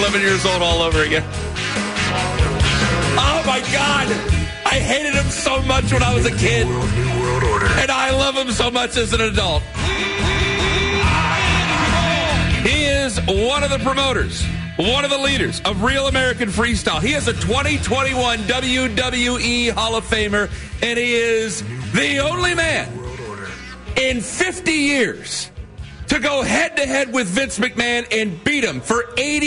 11 years old all over again. Oh, my God. I hated him so much when I was a kid. And I love him so much as an adult. He is one of the promoters, one of the leaders of Real American Freestyle. He is a 2021 WWE Hall of Famer, and he is the only man in 50 years to go head-to-head with Vince McMahon and beat him for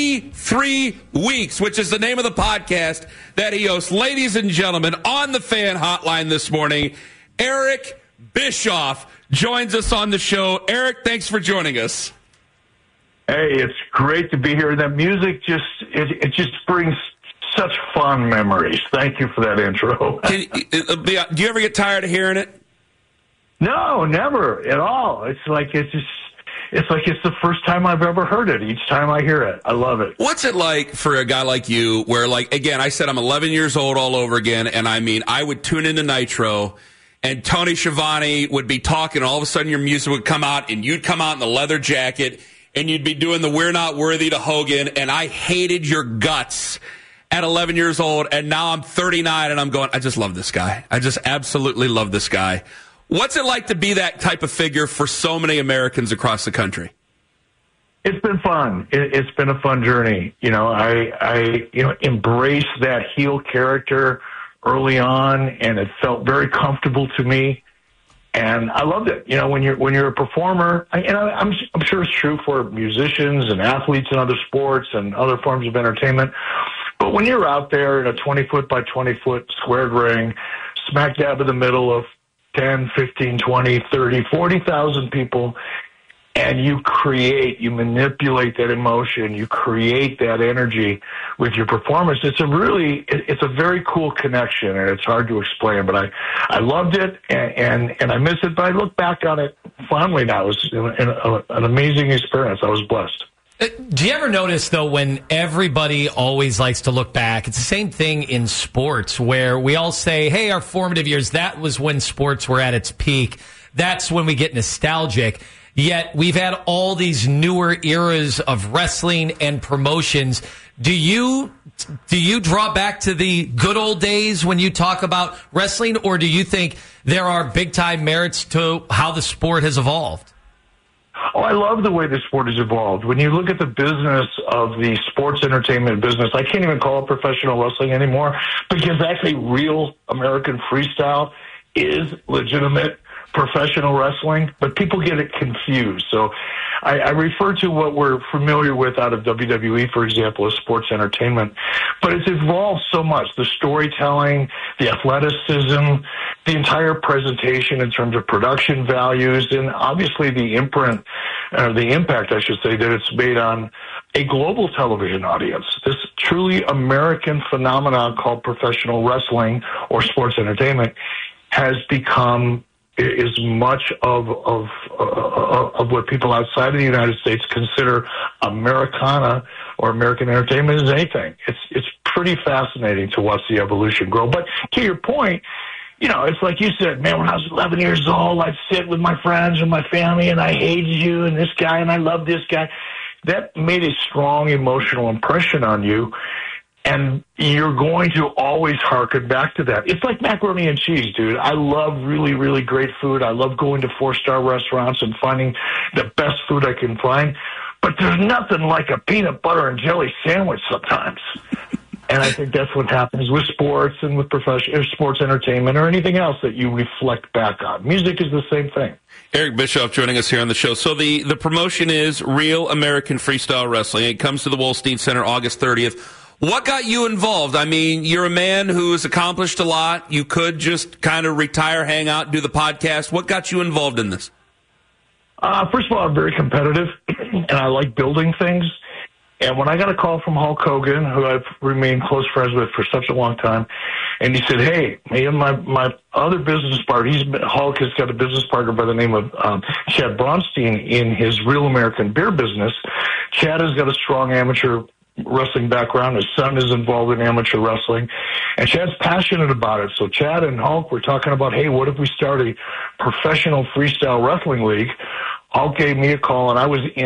83 weeks, which is the name of the podcast that he hosts. Ladies and gentlemen, on the Fan Hotline this morning, Eric Bischoff joins us on the show. Eric, thanks for joining us. Hey, it's great to be here. That music just brings such fond memories. Thank you for that intro. Do you ever get tired of hearing it? No, never at all. It's like it's the first time I've ever heard it. Each time I hear it, I love it. What's it like for a guy like you where, like, again, I said I'm 11 years old all over again, and I mean, I would tune into Nitro, and Tony Schiavone would be talking, and all of a sudden your music would come out, and you'd come out in the leather jacket, and you'd be doing the We're Not Worthy to Hogan, and I hated your guts at 11 years old, and now I'm 39, and I'm going, I just love this guy. I just absolutely love this guy. What's it like to be that type of figure for so many Americans across the country? It's been fun. It's been a fun journey. You know, I embraced that heel character early on, and it felt very comfortable to me, and I loved it. You know, when you're a performer, I'm sure it's true for musicians and athletes in other sports and other forms of entertainment, but when you're out there in a 20-foot by 20-foot squared ring, smack dab in the middle of 10, 15, 20, 30, 40,000 people, and you manipulate that emotion, you create that energy with your performance. It's a very cool connection, and it's hard to explain, but I loved it, and I miss it, but I look back on it fondly now. It was an amazing experience. I was blessed. Do you ever notice, though, when everybody always likes to look back, it's the same thing in sports where we all say, hey, our formative years, that was when sports were at its peak. That's when we get nostalgic. Yet we've had all these newer eras of wrestling and promotions. Do you draw back to the good old days when you talk about wrestling, or do you think there are big-time merits to how the sport has evolved? Oh, I love the way the sport has evolved. When you look at the business of the sports entertainment business, I can't even call it professional wrestling anymore because actually Real American Freestyle is legitimate professional wrestling, but people get it confused. So I refer to what we're familiar with out of WWE, for example, as sports entertainment. But it's evolved so much. The storytelling, the athleticism, the entire presentation in terms of production values, and obviously the impact, I should say, that it's made on a global television audience. This truly American phenomenon called professional wrestling or sports entertainment has become as much of what people outside of the United States consider Americana or American entertainment as anything. It's pretty fascinating to watch the evolution grow. But to your point, you know, it's like you said, man, when I was 11 years old, I'd sit with my friends and my family, and I hated you and this guy, and I loved this guy. That made a strong emotional impression on you. And you're going to always harken back to that. It's like macaroni and cheese, dude. I love really, really great food. I love going to 4-star restaurants and finding the best food I can find. But there's nothing like a peanut butter and jelly sandwich sometimes. And I think that's what happens with sports and with professional sports entertainment or anything else that you reflect back on. Music is the same thing. Eric Bischoff joining us here on the show. So the promotion is Real American Freestyle Wrestling. It comes to the Wolstein Center August 30th. What got you involved? I mean, you're a man who has accomplished a lot. You could just kind of retire, hang out, do the podcast. What got you involved in this? First of all, I'm very competitive, and I like building things. And when I got a call from Hulk Hogan, who I've remained close friends with for such a long time, and he said, hey, me and my other business partner, Hulk has got a business partner by the name of Chad Bronstein in his Real American Beer business. Chad has got a strong amateur wrestling background. His son is involved in amateur wrestling, and Chad's passionate about it. So Chad and Hulk were talking about, hey, what if we start a professional freestyle wrestling league? Hulk gave me a call, and I was in.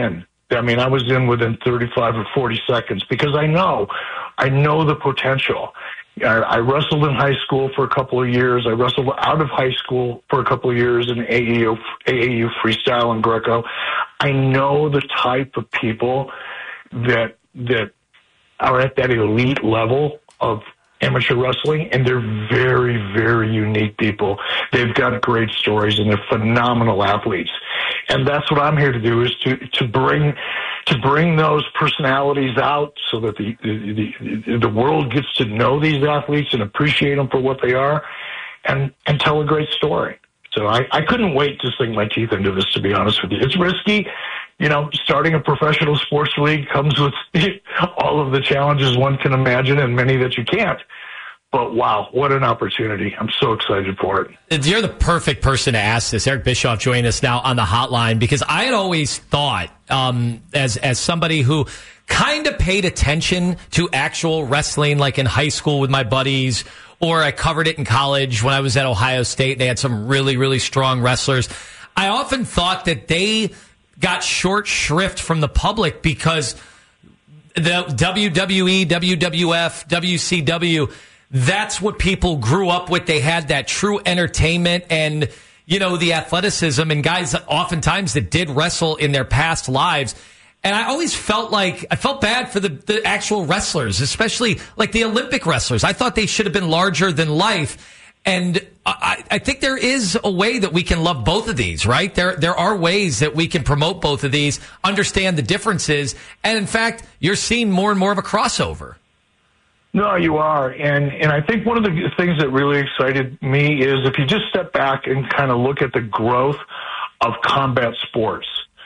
I mean, I was in within 35 or 40 seconds because I know the potential. I wrestled in high school for a couple of years. I wrestled out of high school for a couple of years in AAU freestyle and Greco. I know the type of people that are at that elite level of amateur wrestling, and they're very, very unique people. They've got great stories, and they're phenomenal athletes. And that's what I'm here to do, is to bring those personalities out so that the world gets to know these athletes and appreciate them for what they are, and tell a great story. So I couldn't wait to sink my teeth into this, to be honest with you. It's risky. You know, starting a professional sports league comes with all of the challenges one can imagine and many that you can't. But wow, what an opportunity. I'm so excited for it. You're the perfect person to ask this. Eric Bischoff joining us now on the hotline, because I had always thought, as somebody who kind of paid attention to actual wrestling, like in high school with my buddies, or I covered it in college when I was at Ohio State. They had some really, really strong wrestlers. I often thought that they got short shrift from the public because the WWE, WWF, WCW, that's what people grew up with. They had that true entertainment and, you know, the athleticism, and guys oftentimes that did wrestle in their past lives. And I always felt bad for the actual wrestlers, especially like the Olympic wrestlers. I thought they should have been larger than life. And I think there is a way that we can love both of these, right? There are ways that we can promote both of these, understand the differences, and in fact, you're seeing more and more of a crossover. No, you are. And I think one of the things that really excited me is if you just step back and kind of look at the growth of combat sports,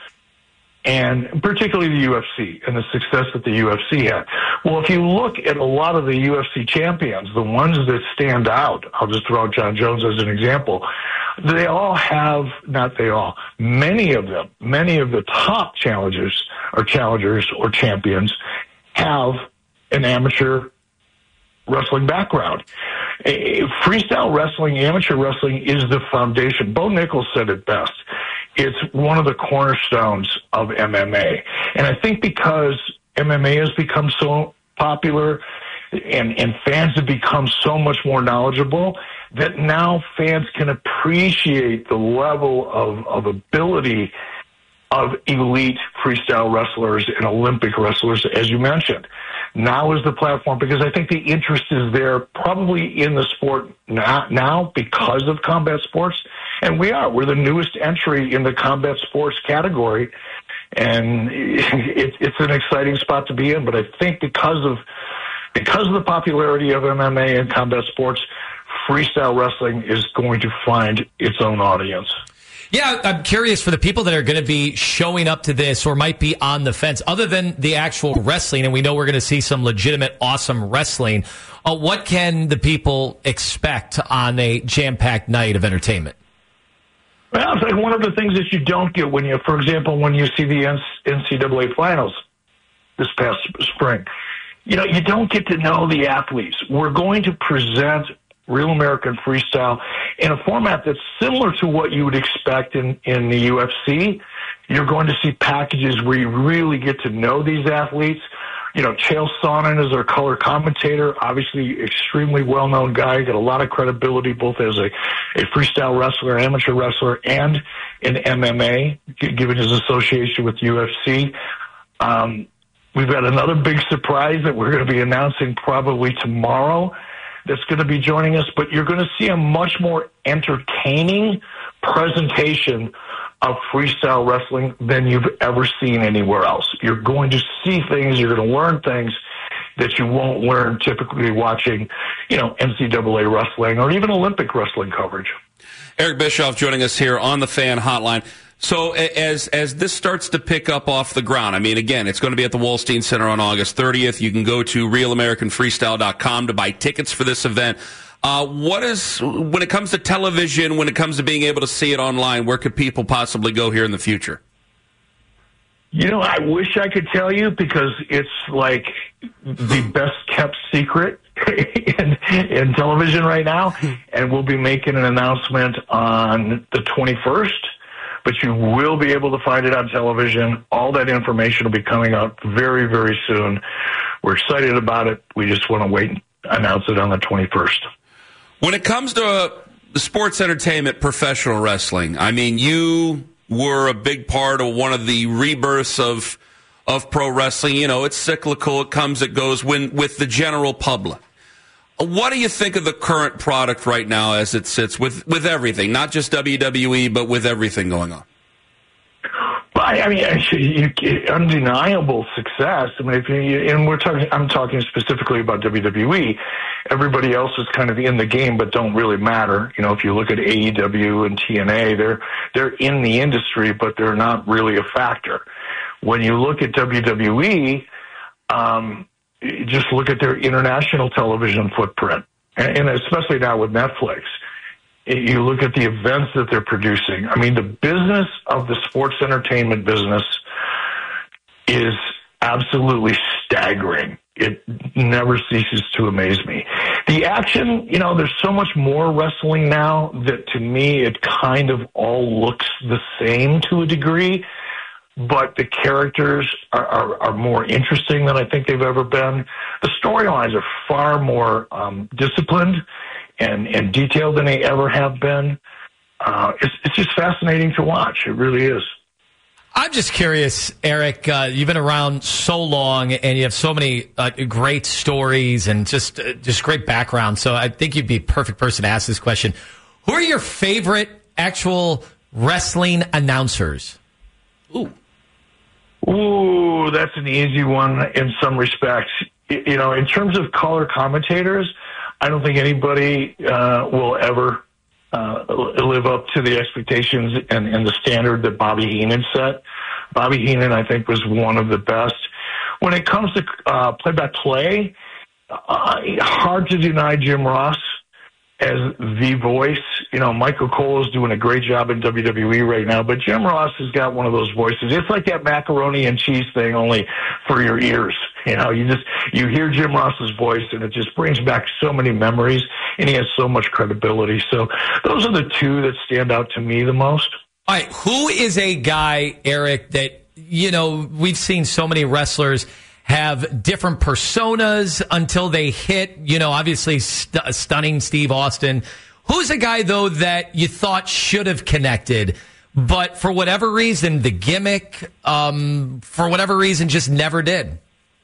and particularly the UFC and the success that the UFC had. Well, if you look at a lot of the UFC champions, the ones that stand out, I'll just throw out John Jones as an example, they all have, many of the top challengers or champions have an amateur wrestling background. Freestyle wrestling, amateur wrestling is the foundation. Bo Nichols said it best. It's one of the cornerstones of MMA. And I think because MMA has become so popular and fans have become so much more knowledgeable, that now fans can appreciate the level of ability of elite freestyle wrestlers and Olympic wrestlers, as you mentioned. Now is the platform, because I think the interest is there probably in the sport now because of combat sports. And we're the newest entry in the combat sports category. And it's an exciting spot to be in. But I think because of the popularity of MMA and combat sports, freestyle wrestling is going to find its own audience. Yeah, I'm curious for the people that are going to be showing up to this or might be on the fence, other than the actual wrestling, and we know we're going to see some legitimate, awesome wrestling, what can the people expect on a jam-packed night of entertainment? Well, it's like one of the things that you don't get when you see the NCAA finals this past spring. You know, you don't get to know the athletes. We're going to present Real American Freestyle in a format that's similar to what you would expect in the UFC. You're going to see packages where you really get to know these athletes. You know, Chael Sonnen is our color commentator, obviously extremely well-known guy, got a lot of credibility both as a freestyle wrestler, amateur wrestler, and in MMA, given his association with UFC. We've got another big surprise that we're going to be announcing probably tomorrow that's going to be joining us, but you're going to see a much more entertaining presentation of freestyle wrestling than you've ever seen anywhere else. You're going to see things, you're going to learn things that you won't learn typically watching, you know, NCAA wrestling or even Olympic wrestling coverage. Eric Bischoff joining us here on the Fan Hotline. So as this starts to pick up off the ground, I mean, again, it's going to be at the Wolstein Center on August 30th. You can go to realamericanfreestyle.com to buy tickets for this event. When it comes to television, when it comes to being able to see it online, where could people possibly go here in the future? You know, I wish I could tell you, because it's like the best kept secret in television right now. And we'll be making an announcement on the 21st but you will be able to find it on television. All that information will be coming out very, very soon. We're excited about it. We just want to wait and announce it on the 21st. When it comes to sports entertainment, professional wrestling, I mean, you were a big part of one of the rebirths of pro wrestling. You know, it's cyclical. It comes, it goes with the general public. What do you think of the current product right now as it sits with everything, not just WWE, but with everything going on? I mean, undeniable success. I mean, I'm talking specifically about WWE. Everybody else is kind of in the game, but don't really matter. You know, if you look at AEW and TNA, they're in the industry, but they're not really a factor. When you look at WWE, just look at their international television footprint, and especially now with Netflix. You look at the events that they're producing. I mean, the business of the sports entertainment business is absolutely staggering. It never ceases to amaze me. The action, you know, there's so much more wrestling now that to me it kind of all looks the same to a degree, but the characters are more interesting than I think they've ever been. The storylines are far more disciplined and detailed than they ever have been. It's just fascinating to watch. It really is. I'm just curious, Eric, you've been around so long and you have so many great stories and just great background. So I think you'd be a perfect person to ask this question. Who are your favorite actual wrestling announcers? Ooh, that's an easy one in some respects. You know, in terms of color commentators, I don't think anybody will ever live up to the expectations and the standard that Bobby Heenan set. Bobby Heenan, I think, was one of the best. When it comes to play-by-play, hard to deny Jim Ross as the voice. You know, Michael Cole is doing a great job in WWE right now, but Jim Ross has got one of those voices. It's like that macaroni and cheese thing, only for your ears. You know, you hear Jim Ross's voice and it just brings back so many memories, and he has so much credibility. So those are the two that stand out to me the most. All right, who is a guy, Eric, that, you know, we've seen so many wrestlers have different personas until they hit, you know, obviously stunning Steve Austin. Who's a guy, though, that you thought should have connected, but for whatever reason, the gimmick, for whatever reason, just never did?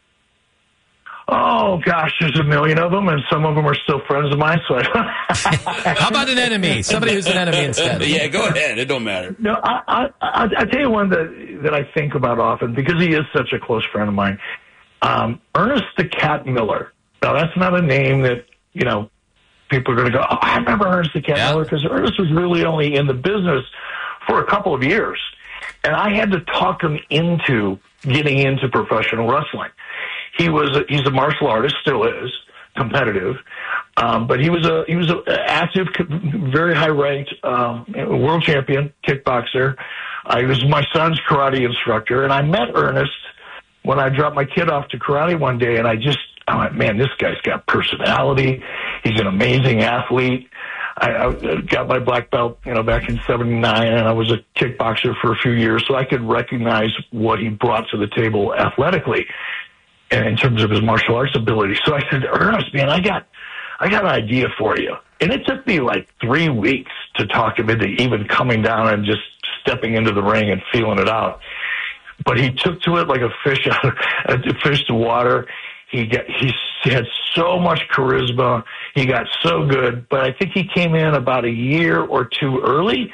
Oh, gosh, there's a million of them, and some of them are still friends of mine. So How about an enemy? Somebody who's an enemy instead. Yeah, go ahead. It don't matter. No, I'll tell you one that I think about often because he is such a close friend of mine. Ernest the Cat Miller. Now, that's not a name that, you know, people are going to go, oh, I remember Ernest the Cat Miller, because Ernest was really only in the business for a couple of years. And I had to talk him into getting into professional wrestling. He's a martial artist, still is, competitive. But he was a active, very high ranked, world champion kickboxer. He was my son's karate instructor, and I met Ernest when I dropped my kid off to karate one day, and I went, man, this guy's got personality. He's an amazing athlete. I got my black belt, you know, back in '79, and I was a kickboxer for a few years, so I could recognize what he brought to the table athletically and in terms of his martial arts ability. So I said, Ernest, man, I got an idea for you. And it took me like 3 weeks to talk him into even coming down and just stepping into the ring and feeling it out. But he took to it like a fish to water. He had so much charisma. He got so good. But I think he came in about a year or two late.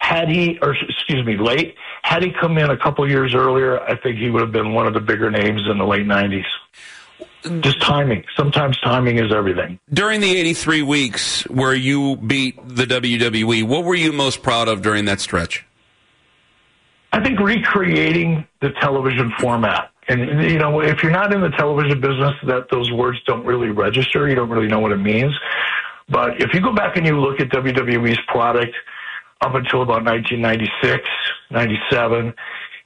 Had he come in a couple years earlier, I think he would have been one of the bigger names in the late 90s. Just timing. Sometimes timing is everything. During the 83 weeks where you beat the WWE, what were you most proud of during that stretch? I think recreating the television format. And, you know, if you're not in the television business, those words don't really register. You don't really know what it means. But if you go back and you look at WWE's product up until about 1996, 97,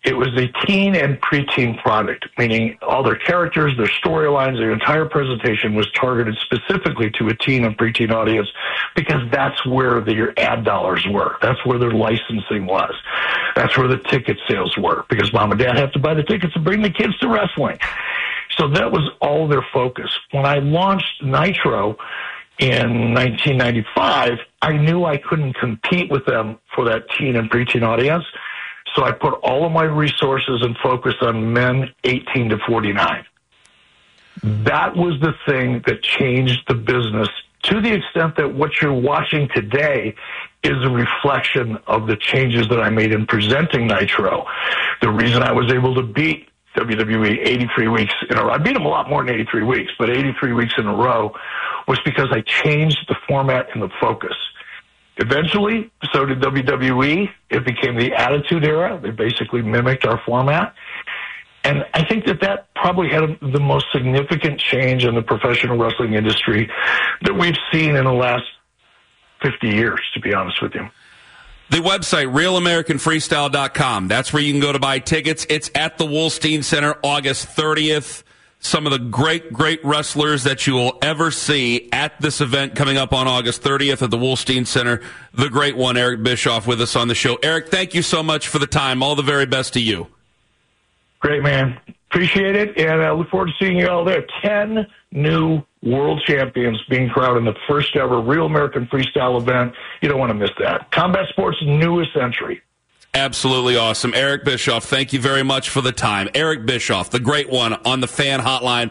It was a teen and preteen product, meaning all their characters, their storylines, their entire presentation was targeted specifically to a teen and preteen audience because that's where their ad dollars were. That's where their licensing was. That's where the ticket sales were because mom and dad have to buy the tickets to bring the kids to wrestling. So that was all their focus. When I launched Nitro in 1995, I knew I couldn't compete with them for that teen and preteen audience. So I put all of my resources and focus on men 18 to 49. That was the thing that changed the business to the extent that what you're watching today is a reflection of the changes that I made in presenting Nitro. The reason I was able to beat WWE 83 weeks in a row, I beat them a lot more than 83 weeks, but 83 weeks in a row was because I changed the format and the focus. Eventually, so did WWE. It became the Attitude Era. They basically mimicked our format. And I think that probably had the most significant change in the professional wrestling industry that we've seen in the last 50 years, to be honest with you. The website, realamericanfreestyle.com. That's where you can go to buy tickets. It's at the Wolstein Center, August 30th. Some of the great wrestlers that you will ever see at this event coming up on August 30th at the Wolstein Center. The great one, Eric Bischoff, with us on the show. Eric, thank you so much for the time. All the very best to you. Great, man. Appreciate it, and I look forward to seeing you all there. 10 new world champions being crowned in the first ever Real American Freestyle event. You don't want to miss that. Combat Sports' newest entry. Absolutely awesome. Eric Bischoff, thank you very much for the time. Eric Bischoff, the great one on the Fan Hotline.